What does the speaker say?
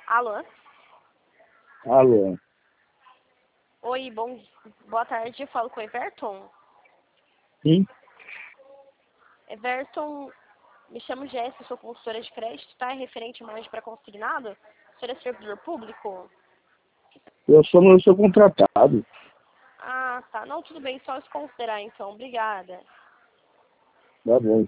Alô? Alô? Oi, boa tarde. Eu falo com o Everton. Sim? Everton, me chamo Jéssica, sou consultora de crédito, tá? É referente a imagem para consignado. O senhor é servidor público? Eu sou contratado. Ah, tá. Não, tudo bem, só se considerar então. Obrigada. Tá bom.